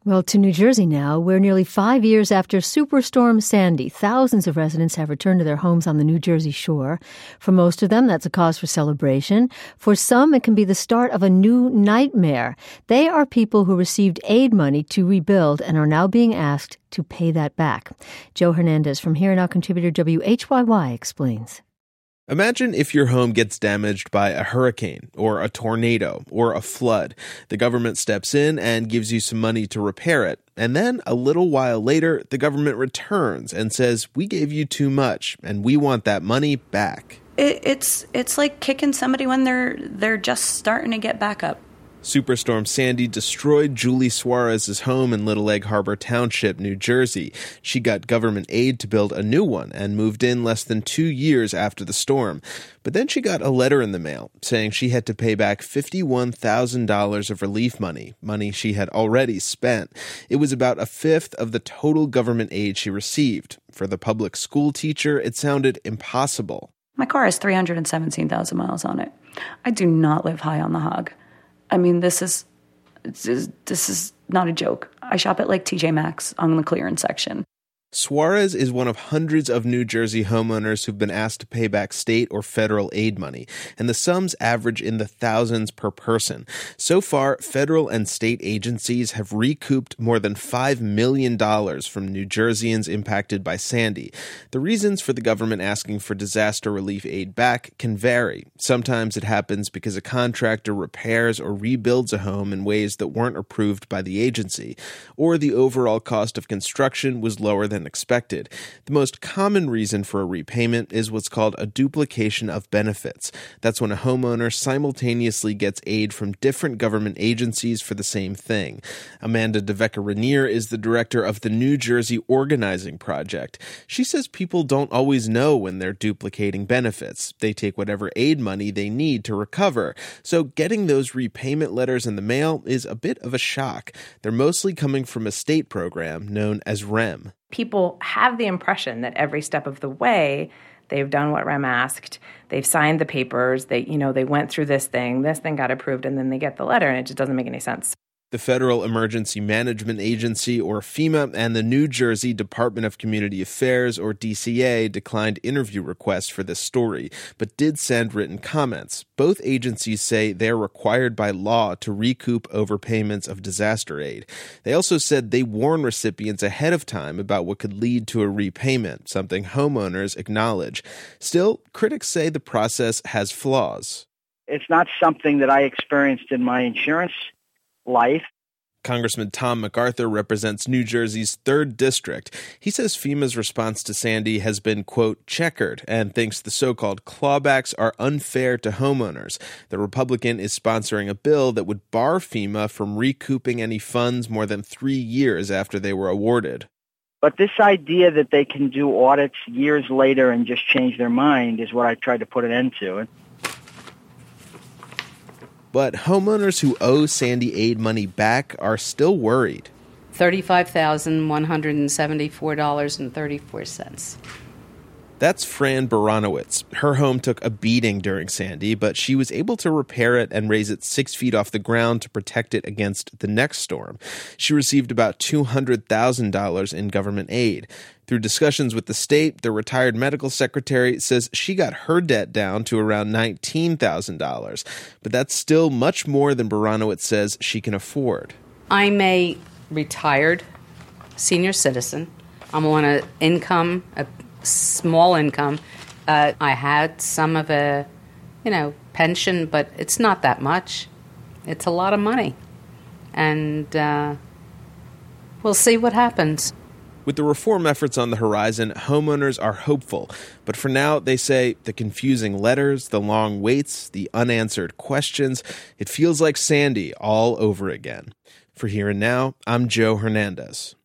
Well, to New Jersey now, where nearly 5 years after Superstorm Sandy, thousands of residents have returned to their homes on the New Jersey shore. For most of them, that's a cause for celebration. For some, it can be the start of a new nightmare. They are people who received aid money to rebuild and are now being asked to pay that back. Joe Hernandez from Here and Now contributor WHYY explains. Imagine if your home gets damaged by a hurricane or a tornado or a flood. The government steps in and gives you some money to repair it. And then a little while later, the government returns and says, we gave you too much and we want that money back. It's like kicking somebody when they're just starting to get back up. Superstorm Sandy destroyed Julie Suarez's home in Little Egg Harbor Township, New Jersey. She got government aid to build a new one and moved in less than 2 years after the storm. But then she got a letter in the mail saying she had to pay back $51,000 of relief money she had already spent. It was about a fifth of the total government aid she received. For the public school teacher, it sounded impossible. My car has 317,000 miles on it. I do not live high on the hog. I mean, this is not a joke. I shop at like TJ Maxx on the clearance section. Suarez is one of hundreds of New Jersey homeowners who've been asked to pay back state or federal aid money, and the sums average in the thousands per person. So far, federal and state agencies have recouped more than $5 million from New Jerseyans impacted by Sandy. The reasons for the government asking for disaster relief aid back can vary. Sometimes it happens because a contractor repairs or rebuilds a home in ways that weren't approved by the agency, or the overall cost of construction was lower than expected. The most common reason for a repayment is what's called a duplication of benefits. That's when a homeowner simultaneously gets aid from different government agencies for the same thing. Amanda DeVecca-Rainier is the director of the New Jersey Organizing Project. She says people don't always know when they're duplicating benefits. They take whatever aid money they need to recover. So getting those repayment letters in the mail is a bit of a shock. They're mostly coming from a state program known as REM. People have the impression that every step of the way they've done what REM asked. They've signed the papers. They went through this thing got approved, and then they get the letter, and it just doesn't make any sense. The Federal Emergency Management Agency, or FEMA, and the New Jersey Department of Community Affairs, or DCA, declined interview requests for this story, but did send written comments. Both agencies say they're required by law to recoup overpayments of disaster aid. They also said they warn recipients ahead of time about what could lead to a repayment, something homeowners acknowledge. Still, critics say the process has flaws. It's not something that I experienced in my insurance life. Congressman Tom MacArthur represents New Jersey's 3rd District. He says FEMA's response to Sandy has been, quote, checkered, and thinks the so-called clawbacks are unfair to homeowners. The Republican is sponsoring a bill that would bar FEMA from recouping any funds more than 3 years after they were awarded. But this idea that they can do audits years later and just change their mind is what I tried to put an end to. But homeowners who owe Sandy aid money back are still worried. $35,174.34. That's Fran Baranowitz. Her home took a beating during Sandy, but she was able to repair it and raise it 6 feet off the ground to protect it against the next storm. She received about $200,000 in government aid. Through discussions with the state, the retired medical secretary says she got her debt down to around $19,000. But that's still much more than Baranowitz says she can afford. I'm a retired senior citizen. I'm on a small income. I had some of a, pension, but it's not that much. It's a lot of money. And we'll see what happens. With the reform efforts on the horizon, homeowners are hopeful. But for now, they say the confusing letters, the long waits, the unanswered questions, it feels like Sandy all over again. For Here and Now, I'm Joe Hernandez.